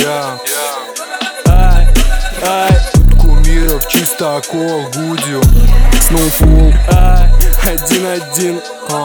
Ай, ай, тут кумиров чистокол, Гудю, Сноуфол, ай, 1-1.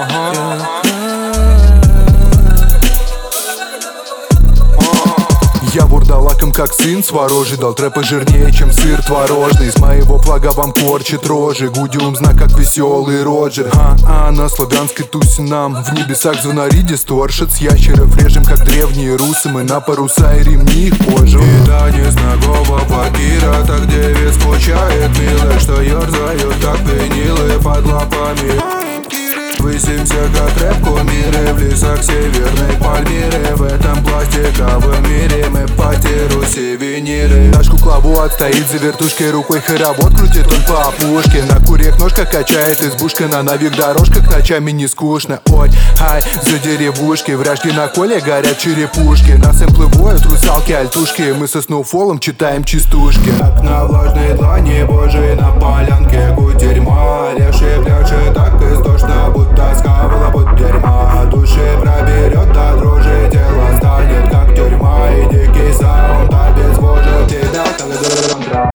Я вурдалаком как сын сворожий, дал трэпы жирнее, чем сыр творожный. Из моего флага вам корчит рожи, Гудиум знак как веселый Роджер. На славянской тусе нам в небесах звонари дисторшит. С ящеров режем как древние русы, мы на паруса и ремни их позже. И танец ногого факира, так девиц скучает милых, что ерзают как винилы под лапами. Высимся как рэп-кумиры в лесах северной Пальмиры. В этом пластиковом мире мы потеру сувениры. Наш кукловод отстоит за вертушкой, рукой хоровод крутит он по опушке. На курьях ножка качает избушка, на новых дорожках ночами не скучно. Ой, ай, за деревушки, вражки на коле горят черепушки. На сэмплы воют русалки, альтушки, мы со Сноуфолом читаем частушки. Как на влажной длани Божьей на полянке гудерьма. Леший пляшет так истошно, будто схавала под дерьма. Души проберет до дрожи, тело станет как тюрьма. И дикий саунд обезвожит тебя, как дыром.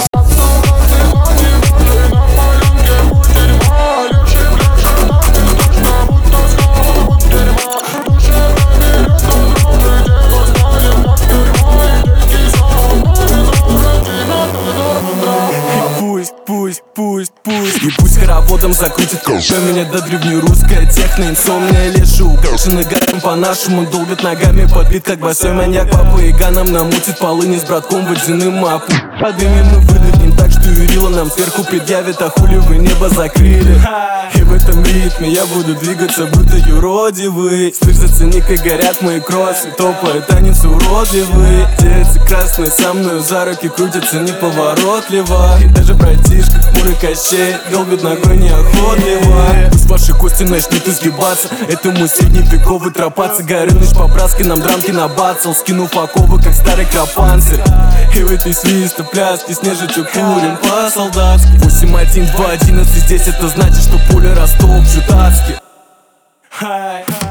Пусть и пусть хороводом закрутит колша меня до древнерусская техно, инсомния, леши украшены гарем по-нашему, долбят ногами подбит как босой маньяк. Папа и ганом намутит полыни с братком водяным мапу. Подымем мы выдохнем так, что Юрила нам сверху предъявит, а хули вы небо закрыли. И в этом ритме я буду двигаться, будто юродивый. Слышь, зацени, как горят мои кроссы, топает танец уродливый. Девицы красные со мною за руки крутятся неповоротливо. И даже братишка хмурый Кощей долбит ногой неохотливо. Пусть ваши кости начнут изгибаться, это мой средневековый тропа. Цыгареныш по-братски нам драмки набацал, скинув оковы, как старый кропанцирь. И в этой свисто пляске с нежитью курим по-солдатски. 8-1, 2-11, здесь это значит, что пуля растопчут адски.